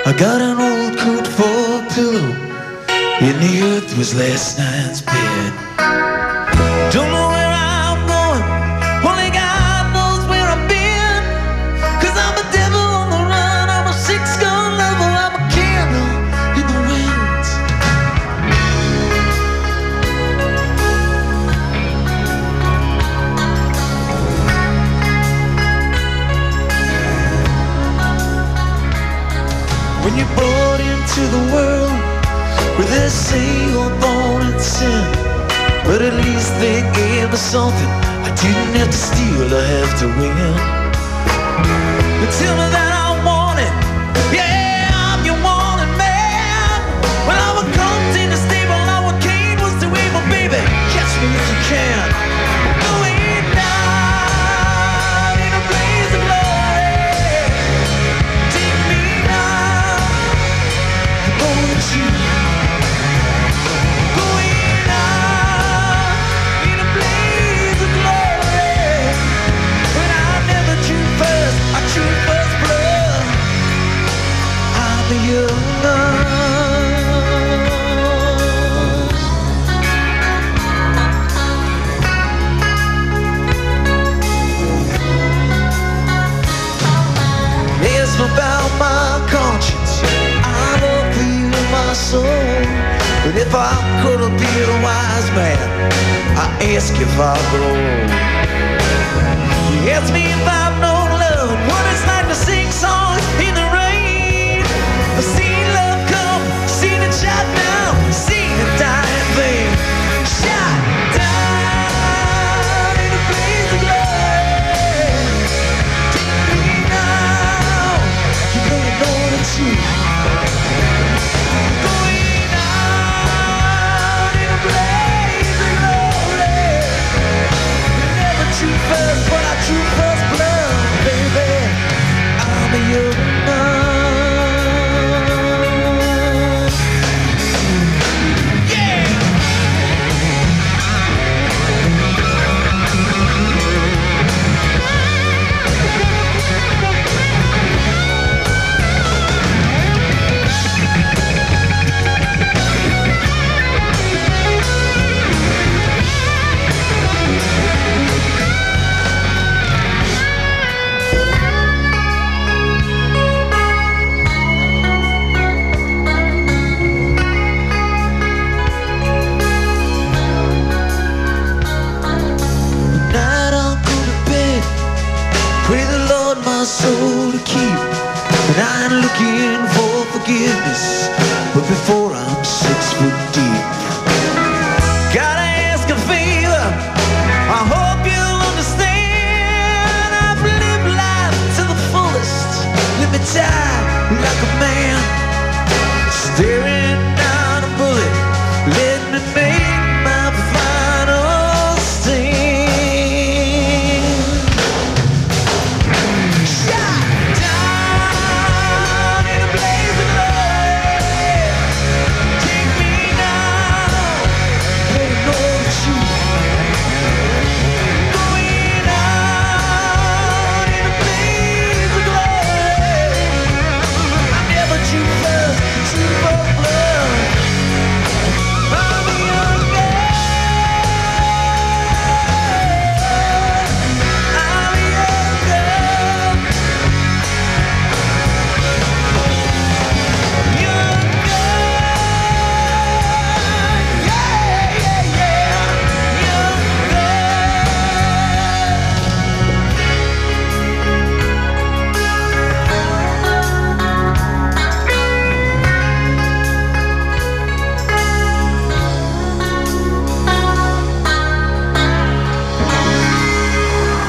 I got an old coat for a pillow, and the earth was last night's bed. Don't know where I'm going, only God knows where I've been. 'Cause I'm a devil on the run, I'm a six-gun lover, I'm a candle in the wind. When you're born into the world where they say you're born in sin, but at least they gave me something I didn't have to steal or have to win. But tell me that I want it, yeah, I'm your wanted man. When I was comes in the stable, our Cain was too evil, baby, catch me if you can. Going down in a blaze of glory, take me now, oh, you. About my conscience, I'm up in my soul. But if I could have been a wise man, I ask if I'll grow. You ask me if I've known love, what it's like to sing songs in the rain. I've seen love come, seen it shot down, seen it die in vain. Shot down in a blaze of glory. Take me now, you better know it's you. Going out in a blaze of glory. Never true first, but I true first blood, baby. I'm a young man. Pray the Lord my soul to keep, and I'm looking for forgiveness, but before I'm 6 foot deep. Gotta ask a favor, I hope you'll understand. I've lived life to the fullest, let me die like a man. Staring down a bullet, let me make my final stand.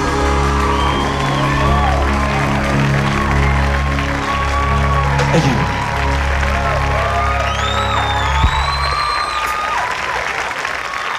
Thank you.